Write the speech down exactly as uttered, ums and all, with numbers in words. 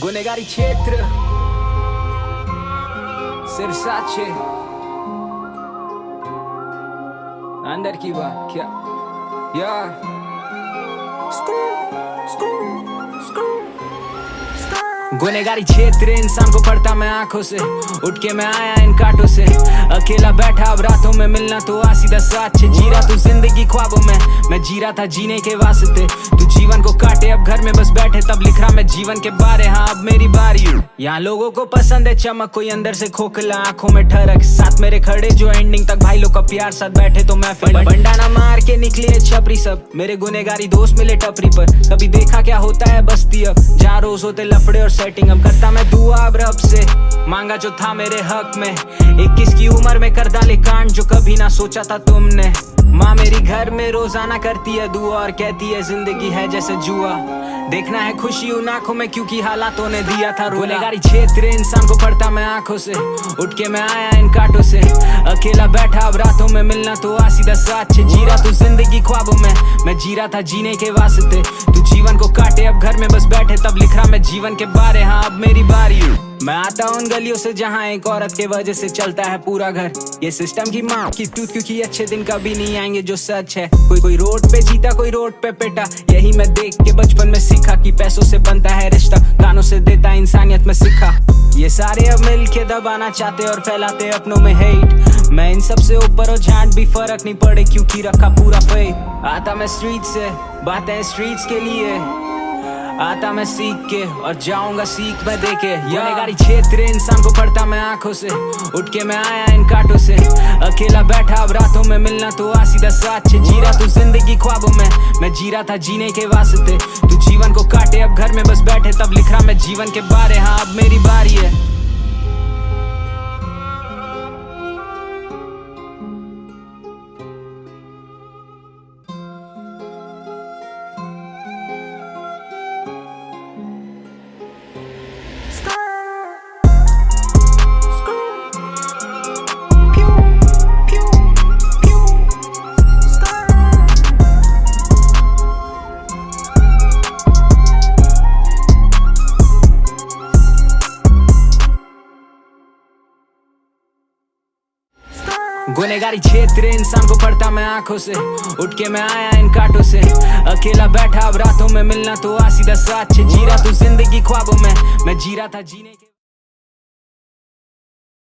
गुनेगारी क्षेत्र सिरसाचे अंदर की बात क्या यार गुनेगारी क्षेत्र इंसान को पढ़ता मैं आंखों से, उठ के मैं आया इन कांटों से। अकेला बैठा अब रातों में मिलना तो आ सीधा साथ छे। जी रहा तू जिंदगी ख्वाबों में, मैं जी रहा था जीने के वास्ते। तू जीवन को काटे अब घर में बस बैठे, तब लिख रहा मैं जीवन के बारे। हाँ अब मेरी बारी। यहाँ लोगों को पसंद है चमक, कोई अंदर से खोखला आंखों में ठरक। साथ मेरे खड़े जो एंडिंग तक भाई लोग का प्यार साथ बैठे तो मैं फिर बंडाना मार के निकले छपरी सब। मेरे गुनेगारी दोस्त मिले टपरी पर, कभी देखा क्या होता है बस्ती अब, जहाँ रोज होते लफड़े और सेटिंग। अब करता मैं दुआ अब रब से, मांगा जो था मेरे हक में। इक्कीस की उम्र में कर डाले कांड जो कभी ना सोचा था तुमने। माँ मेरी घर में रोजाना करती है दुआ और कहती है जिंदगी है जैसे जुआ। देखना है खुशी उन आंखों में क्योंकि हालातों ने दिया था रोना। गुनेगारी क्षेत्र इंसान को पढ़ता मैं आंखों से, उठ के मैं आया इन कांटों से। अकेला बैठा अब रातों में मिलना तो आ सीधा साथ छे। जी रहा तू जिंदगी ख्वाबों में, मैं जी रहा था जीने के वास्ते। तू जीवन को काटे अब घर में बस बैठे, तब लिख रहा मैं जीवन के बारे। हाँ अब मेरी बारी। मैं आता उन गलियों से जहाँ एक औरत के वजह से चलता है पूरा घर। ये सिस्टम की माँ की टूट, क्योंकि अच्छे दिन कभी नहीं आएंगे जो सच है। कोई कोई रोड पे जीता, कोई रोड पे पिटा। यही मैं देख के बचपन में सीखा कि पैसों से बनता है रिश्ता, कानों से देता इंसानियत में सीखा। ये सारे अब मिल के दबाना चाहते और फैलाते अपनों में हेट। मैं इन सब से ऊपर और झांट भी फर्क नहीं पड़े क्योंकि रखा पूरा फेथ। आता मैं स्ट्रीट से, बातें स्ट्रीट्स के लिए। आता मैं सीख के और जाऊंगा सीख मैं देके। गुनेगारी क्षेत्र इंसान को पढ़ता मैं आंखों से, उठ के मैं आया इन कांटों से। अकेला बैठा अब रातों में मिलना तो आ सीधा साथ छे। जी रहा तू जिंदगी ख्वाबों में, मैं जी रहा था जीने के वास्ते। तू जीवन को काटे अब घर में बस बैठे, तब लिख रहा मैं जीवन के बारे। हाँ अब मेरी बारी है। गुनेगारी क्षेत्र इंसान को पढ़ता मैं आंखों से, उठ के मैं आया इन कांटों से। अकेला बैठा अब रातों में मिलना तो आ सीधा साथ छे। जी रहा तू जिंदगी ख्वाबों में, मैं जी रहा था जीने के